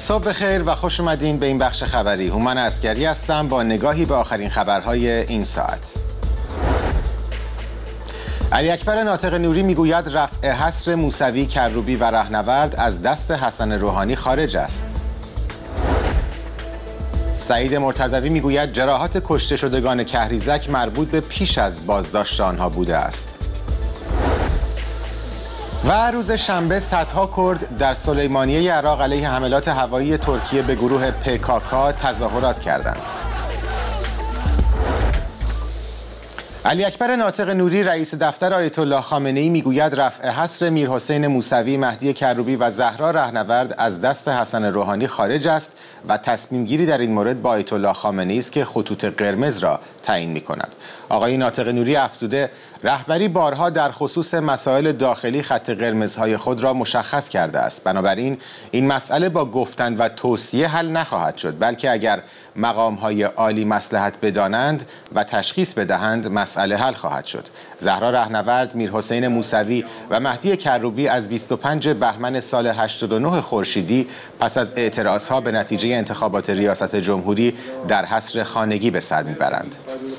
صبح بخیر و خوش اومدین به این بخش خبری. هومن عسگری هستم با نگاهی به آخرین خبرهای این ساعت. علی اکبر ناطق نوری میگوید رفع حصر موسوی، کروبی و رهنورد از دست حسن روحانی خارج است. سعید مرتضوی میگوید جراحات کشته شدگان کهریزک مربوط به پیش از بازداشت آنها بوده است. و روز شنبه صدها کرد در سلیمانیه عراق علیه حملات هوایی ترکیه به گروه PKK تظاهرات کردند. علی اکبر ناطق نوری رئیس دفتر آیت الله خامنه‌ای میگوید رفع حصر میرحسین موسوی، مهدی کروبی و زهرا رهنورد از دست حسن روحانی خارج است و تصمیم گیری در این مورد با آیت الله خامنه‌ای است که خطوط قرمز را تعیین می‌کند. آقای ناطق نوری افزوده رهبری بارها در خصوص مسائل داخلی خط قرمزهای خود را مشخص کرده است. بنابراین این مسئله با گفتن و توصیه حل نخواهد شد، بلکه اگر مقام‌های عالی مصلحت بدانند و تشخیص بدهند مسئله حل خواهد شد. زهرا رهنورد، میرحسین موسوی و مهدی کروبی از 25 بهمن سال 89 خورشیدی پس از اعتراضها به نتیجه انتخابات ریاست جمهوری در حصر خانگی به سر میبرند.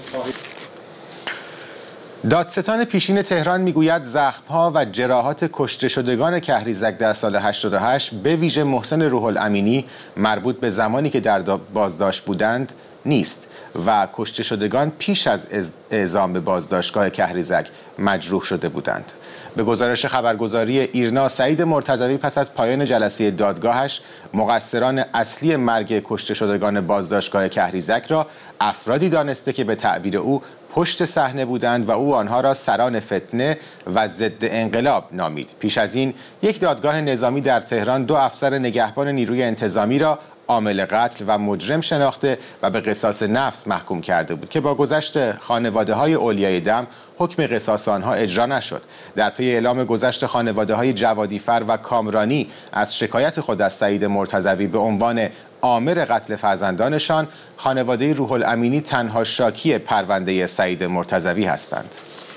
دادستان پیشین تهران میگوید زخم‌ها و جراحات کشته شدگان کهریزک در سال 88 به ویژه محسن روح الامینی مربوط به زمانی که در بازداشت بودند نیست و کشته شدگان پیش از اعزام به بازداشتگاه کهریزک مجروح شده بودند. به گزارش خبرگزاری ایرنا، سعید مرتضوی پس از پایان جلسه دادگاهش مقصران اصلی مرگ کشته شدگان بازداشتگاه کهریزک را افرادی دانسته که به تعبیر او پشت صحنه بودند و او آنها را سران فتنه و ضد انقلاب نامید. پیش از این یک دادگاه نظامی در تهران 2 افسر نگهبان نیروی انتظامی را عامل قتل و مجرم شناخته و به قصاص نفس محکوم کرده بود که با گذشت خانواده‌های اولیای دم حکم قصاص آنها اجرا نشد. در پی اعلام گذشت خانواده‌های جوادیفر و کامرانی از شکایت خود از سعید مرتضوی به عنوان عامل قتل فرزندانشان، خانواده روح الامینی تنها شاکی پرونده سعید مرتضوی هستند.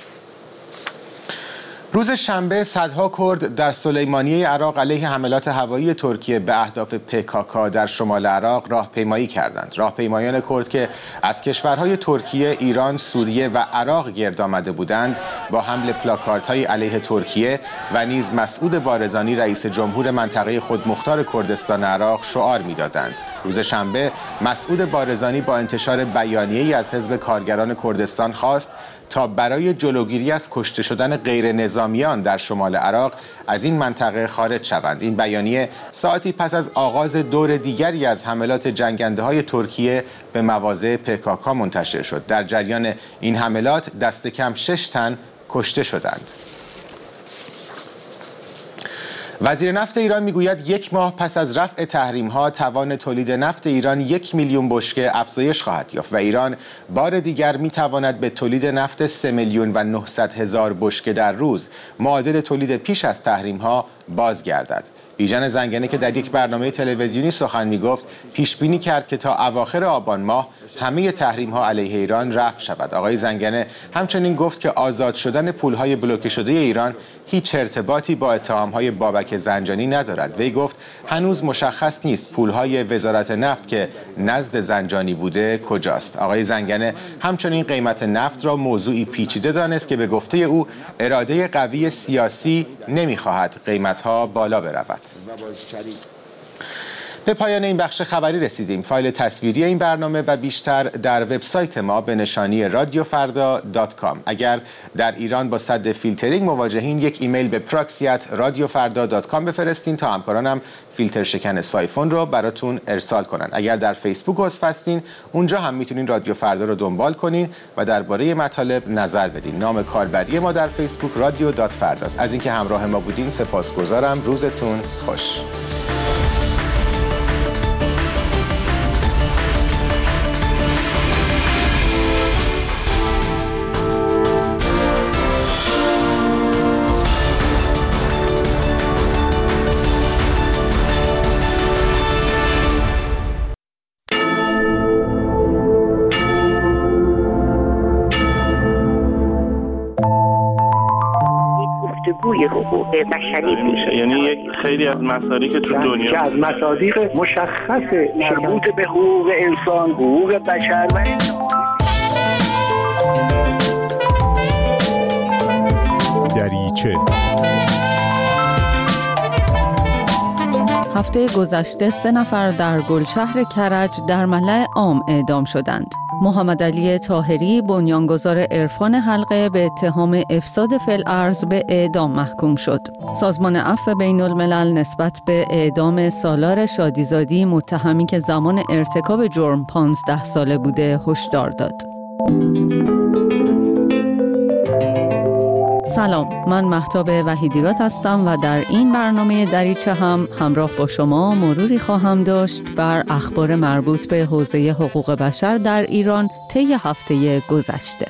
روز شنبه صدها کرد در سلیمانیه عراق علیه حملات هوایی ترکیه به اهداف PKK در شمال عراق راهپیمایی کردند. راهپیمایان کرد که از کشورهای ترکیه، ایران، سوریه و عراق گرد آمده بودند با حمل پلاکاردهای علیه ترکیه و نیز مسعود بارزانی رئیس جمهور منطقه خودمختار کردستان عراق شعار می‌دادند. روز شنبه مسعود بارزانی با انتشار بیانیه‌ای از حزب کارگران کردستان خواست تا برای جلوگیری از کشته شدن غیر نظامیان در شمال عراق از این منطقه خارج شوند. این بیانیه ساعتی پس از آغاز دور دیگری از حملات جنگنده‌های ترکیه به مواضع PKK منتشر شد. در جریان این حملات دست کم 6 تن کشته شدند. وزیر نفت ایران میگوید 1 ماه پس از رفع تحریم‌ها توان تولید نفت ایران 1 میلیون بشکه افزایش خواهد یافت و ایران بار دیگر میتواند به تولید نفت 3,900,000 بشکه در روز معادل تولید پیش از تحریم‌ها بازگردد. بیژن زنگنه که در یک برنامه تلویزیونی سخن میگفت پیش بینی کرد که تا اواخر آبان ماه همه تحریم‌ها علیه ایران رفع شود. آقای زنگنه همچنین گفت که آزاد شدن پول‌های بلوکه شده ایران هیچ ارتباطی با اتهام‌های بابک زنجانی ندارد. وی گفت هنوز مشخص نیست پول‌های وزارت نفت که نزد زنجانی بوده کجاست. آقای زنگنه همچنین قیمت نفت را موضوعی پیچیده دانست که به گفته او اراده قوی سیاسی نمی‌خواهد قیمت‌ها بالا برود. به پایان این بخش خبری رسیدیم. فایل تصویری این برنامه و بیشتر در وبسایت ما به نشانی radiofarda.com. اگر در ایران با سد فیلترینگ مواجهین یک ایمیل به proxy@radiofarda.com بفرستین تا همکارانم فیلتر شکن سایفون رو براتون ارسال کنن. اگر در فیسبوک عضو هستین اونجا هم میتونین رادیو فردا رو دنبال کنین و درباره مطالب نظر بدین. نام کاربری ما در فیسبوک radio.farda است. از اینکه همراه ما بودین سپاسگزارم. روزتون خوش. جهانی حقوق بشری میشه. یعنی یک خیلی از مصادیق که تو دنیا که از مصادیق مشخص مربوط به حقوق انسان، حقوق بشر و دریچه. هفته گذشته 3 نفر در گلشهر کرج در ملأ عام اعدام شدند. محمد علی طاهری بنیانگذار عرفان حلقه به اتهام افساد فی الارض به اعدام محکوم شد. سازمان عفو بین الملل نسبت به اعدام سالار شادیزادی متهمی که زمان ارتکاب جرم 15 ساله بوده هشدار داد. سلام، من مهتاب وحیدیرات هستم و در این برنامه دریچه هم همراه با شما مروری خواهم داشت بر اخبار مربوط به حوزه حقوق بشر در ایران طی هفته گذشته.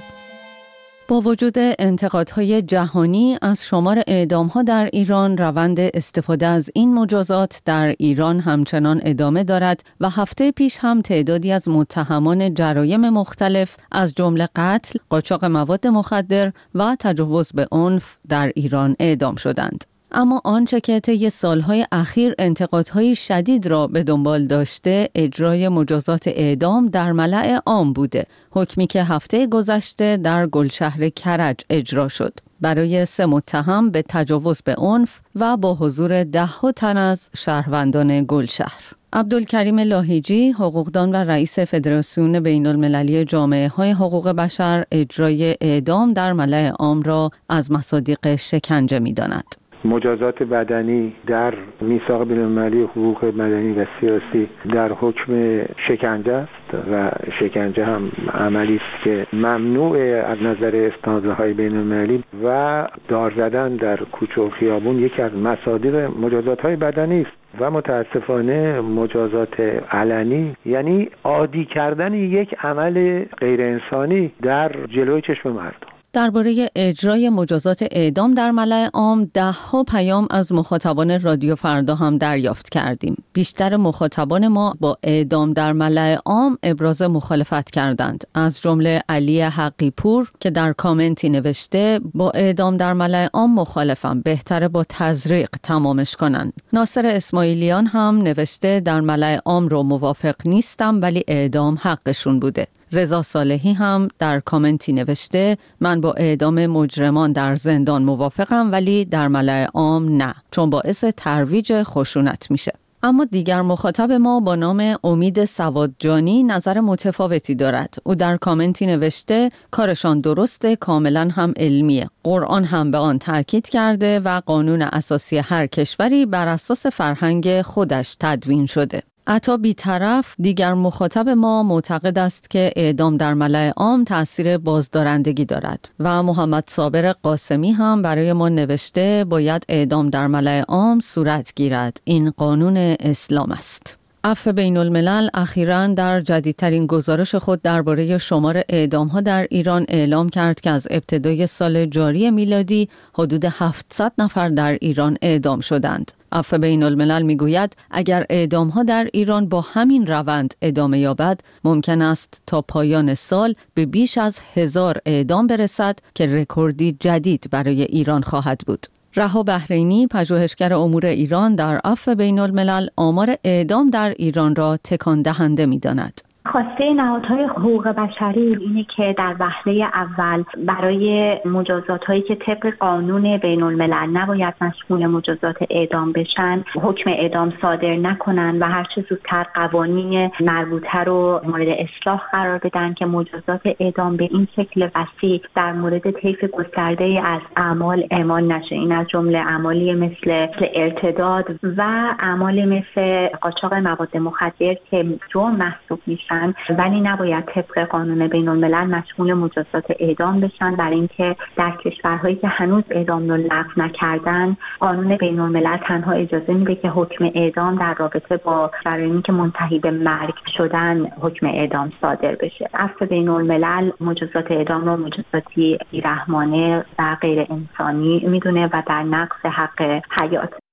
با وجود انتقادهای جهانی از شمار اعدام‌ها در ایران، روند استفاده از این مجازات در ایران همچنان ادامه دارد و هفته پیش هم تعدادی از متهمان جرایم مختلف از جمله قتل، قاچاق مواد مخدر و تجاوز به عنف در ایران اعدام شدند. اما آنچه که طی سالهای اخیر انتقادهای شدید را به دنبال داشته، اجرای مجازات اعدام در ملأ عام بوده. حکمی که هفته گذشته در گلشهر کرج اجرا شد برای 3 متهم به تجاوز به عنف و با حضور 10 تن از شهروندان گلشهر. عبدالکریم لاهیجی، حقوقدان و رئیس فدراسیون بین المللی جامعه های حقوق بشر، اجرای اعدام در ملأ عام را از مصادیق شکنجه می داند. مجازات بدنی در میثاق بین‌المللی حقوق مدنی و سیاسی در حکم شکنجه است و شکنجه هم عملی است که ممنوع از نظر استانداردهای بین‌المللی و دار زدن در کوچه و خیابون یکی از مصادیق مجازات‌های بدنی است و متاسفانه مجازات علنی یعنی عادی کردن یک عمل غیر انسانی در جلوی چشم مردم. درباره اجرای مجازات اعدام در ملأ عام 10 پیام از مخاطبان رادیو فردا هم دریافت کردیم. بیشتر مخاطبان ما با اعدام در ملأ عام ابراز مخالفت کردند. از جمله علی حقی پور که در کامنتی نوشته با اعدام در ملأ عام مخالفم، بهتره با تزریق تمامش کنن. ناصر اسماعیلیان هم نوشته در ملأ عام رو موافق نیستم ولی اعدام حقشون بوده. رضا صالحی هم در کامنتی نوشته من با اعدام مجرمان در زندان موافقم ولی در ملأ عام نه، چون باعث ترویج خشونت میشه. اما دیگر مخاطب ما با نام امید سوادجانی نظر متفاوتی دارد. او در کامنتی نوشته کارشان درسته، کاملا هم علمیه. قرآن هم به آن تاکید کرده و قانون اساسی هر کشوری بر اساس فرهنگ خودش تدوین شده. عطا بی‌طرف دیگر مخاطب ما معتقد است که اعدام در ملأ عام تأثیر بازدارندگی دارد و محمد صابر قاسمی هم برای ما نوشته باید اعدام در ملأ عام صورت گیرد، این قانون اسلام است. عفو بین الملل اخیراً در جدیدترین گزارش خود درباره شمار اعدام‌ها در ایران اعلام کرد که از ابتدای سال جاری میلادی حدود 700 نفر در ایران اعدام شدند. عفو بین الملل میگوید اگر اعدام‌ها در ایران با همین روند ادامه یابد، ممکن است تا پایان سال به بیش از 1000 اعدام برسد که رکوردی جدید برای ایران خواهد بود. رها بحرینی، پژوهشگر امور ایران در عفو بین الملل، آمار اعدام در ایران را تکان دهنده می‌داند. خواسته نهادهای حقوق بشری اینه که در وهله اول برای مجازات‌هایی که طبق قانون بین الملل نباید مشمول مجازات اعدام بشن، حکم اعدام صادر نکنن و هر چه زودتر قوانین مربوطه رو مورد اصلاح قرار بدن که مجازات اعدام به این شکل وسیع در مورد طیف گسترده از اعمال اعمال نشه. این از جمله اعمالی مثل ارتداد و اعمالی مثل قاچاق مواد مخدر که جرم محسوب میشن ولی نباید طبق قانون بین الملل مشمول مجازات اعدام بشن، برای اینکه در کشورهایی که هنوز اعدام رو لغو نکردن قانون بین الملل تنها اجازه میده که حکم اعدام در رابطه با جرایمی که منتهی به مرگ شدن حکم اعدام صادر بشه. عفو بین الملل مجازات اعدام رو مجازاتی بی‌رحمانه و غیر انسانی میدونه و در نقض حق حیات.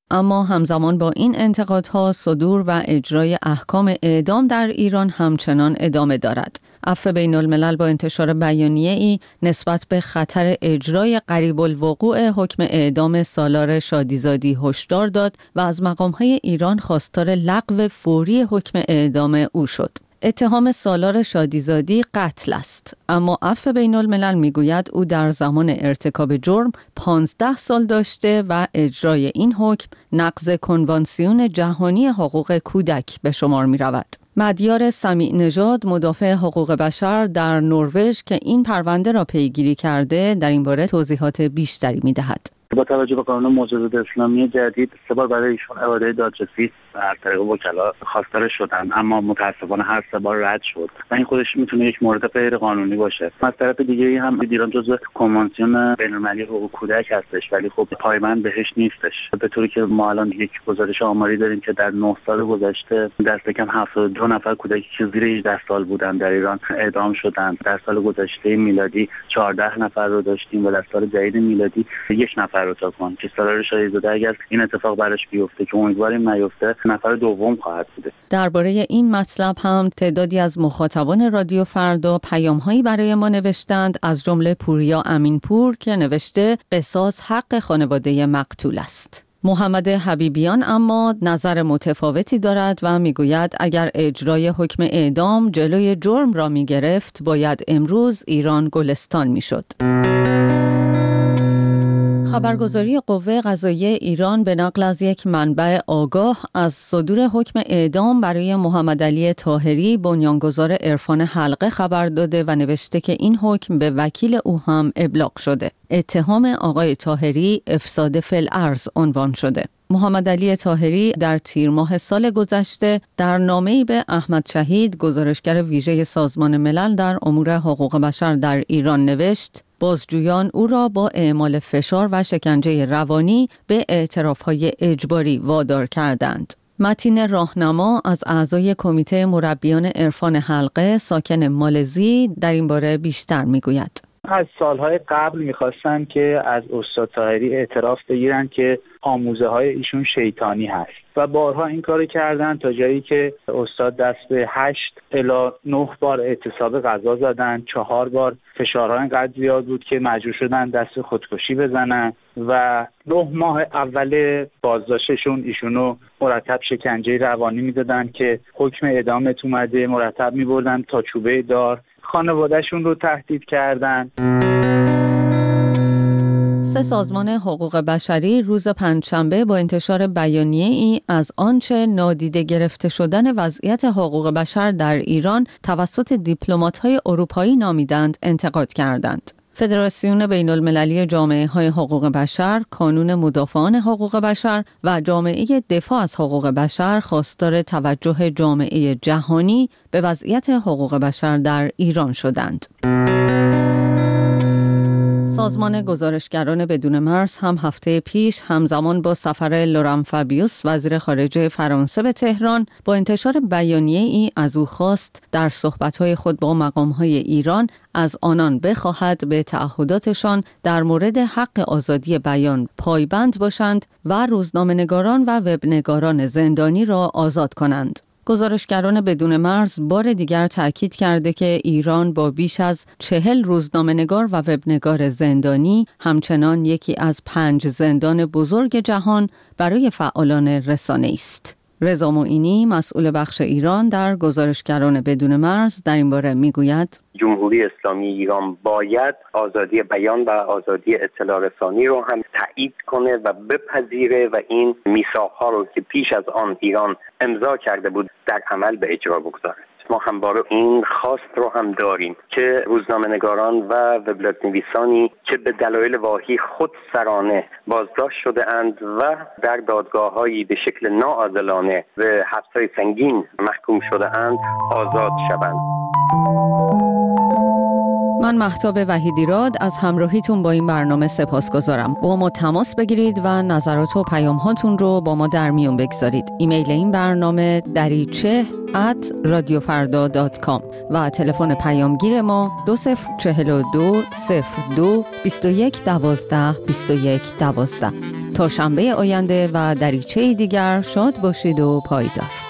اما همزمان با این انتقادها صدور و اجرای احکام اعدام در ایران همچنان ادامه دارد. عفو بین الملل با انتشار بیانیه‌ای نسبت به خطر اجرای قریب الوقوع حکم اعدام سالار شادیزادی هشدار داد و از مقام‌های ایران خواستار لغو فوری حکم اعدام او شد. اتهام سالار شادیزادی قتل است، اما عفو بین الملل میگوید او در زمان ارتکاب جرم 15 سال داشته و اجرای این حکم نقض کنوانسیون جهانی حقوق کودک به شمار می رود. مدیار سمیع نژاد مدافع حقوق بشر در نروژ که این پرونده را پیگیری کرده در این باره توضیحات بیشتری می دهد. با توجه به قانون مجازات اسلامی جدید 3 بار برای ایشون اعاده دادرسی از طریق وکلا خواستار شدن، اما متاسفانه هر 3 بار رد شد و این خودش میتونه یک مورد غیر قانونی باشه. از طرف دیگه هم ایران جزو کنوانسیون بین‌المللی حقوق کودک هستش، ولی خب پایبند بهش نیستش، به طوری که ما الان یک گزارش آماری داریم که در 9 سال گذشته دست کم 72 نفر کودکی که زیر 18 سال بودن در ایران اعدام شدن. در سال گذشته میلادی 14 نفر رو داشتیم و در سال جدید میلادی 1 نفر رو تاکن که سالار شادیزاده اگر این اتفاق براش بیفته که امیدواریم نیفته نفر دوم خواهد بوده. درباره این مطلب هم تعدادی از مخاطبان رادیو فردا پیام‌هایی برای ما نوشتند، از جمله پوریا امینپور که نوشته قصاص حق خانواده مقتول است. محمد حبیبیان اما نظر متفاوتی دارد و میگوید اگر اجرای حکم اعدام جلوی جرم را میگرفت باید امروز ایران گلستان میشد. خبرگزاری قوه قضاییه ایران به نقل از یک منبع آگاه از صدور حکم اعدام برای محمد علی طاهری بنیانگذار عرفان حلقه خبر داده و نوشته که این حکم به وکیل او هم ابلاغ شده. اتهام آقای طاهری افساد فی الارض عنوان شده. محمد علی طاهری در تیر ماه سال گذشته در نامه‌ای به احمد شهید گزارشگر ویژه سازمان ملل در امور حقوق بشر در ایران نوشت بازجویان او را با اعمال فشار و شکنجه روانی به اعتراف‌های اجباری وادار کردند. متین راهنما از اعضای کمیته مربیان عرفان حلقه ساکن مالزی در این باره بیشتر میگوید. از سالهای قبل میخواستن که از استاد طاهری اعتراف بگیرن که آموزه های ایشون شیطانی هست و بارها این کارو کردن تا جایی که استاد دست به 8 الی 9 بار اعتصاب غذا زدن، 4 بار فشارها اینقدر زیاد بود که مجبور شدن دست خودکشی بزنن و 9 ماه اول بازداشتشون ایشونو مرتب شکنجه روانی میدادن که حکم اعدامت اومده، مرتب میبردن تا چوبه دار، خانوادهشون رو تهدید کردن. 3 سازمان حقوق بشری روز پنجشنبه با انتشار بیانیه‌ای از آنچه نادیده گرفته شدن وضعیت حقوق بشر در ایران توسط دیپلمات‌های اروپایی نامیدند انتقاد کردند. فدراسیون بین المللی جامعه های حقوق بشر، کانون مدافعان حقوق بشر و جامعه دفاع از حقوق بشر خواستار توجه جامعه جهانی به وضعیت حقوق بشر در ایران شدند. سازمان گزارشگران بدون مرز هم هفته پیش همزمان با سفر لوران فابیوس وزیر خارجه فرانسه به تهران با انتشار بیانیه‌ای از او خواست در صحبت‌های خود با مقام‌های ایران از آنان بخواهد به تعهداتشان در مورد حق آزادی بیان پایبند باشند و روزنامه‌نگاران و وبنگاران زندانی را آزاد کنند. گزارشگران بدون مرز بار دیگر تاکید کرده که ایران با بیش از 40 روزنامه‌نگار و وبنگار زندانی همچنان یکی از 5 زندان بزرگ جهان برای فعالان رسانه است. رضا معینی مسئول بخش ایران در گزارشگران بدون مرز در این باره میگوید جمهوری اسلامی ایران باید آزادی بیان و آزادی اطلاع رسانی رو هم تایید کنه و بپذیره و این میثاق‌ها رو که پیش از آن ایران امضا کرده بود در عمل به اجرا بگذاره. ما همواره این خواست رو هم داریم که روزنامه‌نگاران و وبلاگ نویسانی که به دلایل واهی خود سرانه بازداشت شده اند و در دادگاه‌هایی به شکل ناعادلانه به حبس‌های سنگین محکوم شده اند آزاد شوند. من مهتاب وحیدیراد از همراهیتون با این برنامه سپاسگزارم. با ما تماس بگیرید و نظرات و پیام هاتون رو با ما در میون بگذارید. ایمیل این برنامه dariche@radiofarda.com و تلفن پیامگیر ما 2042 02 21 12 21 12. تا شنبه آینده و دریچه دیگر شاد باشید و پایدار.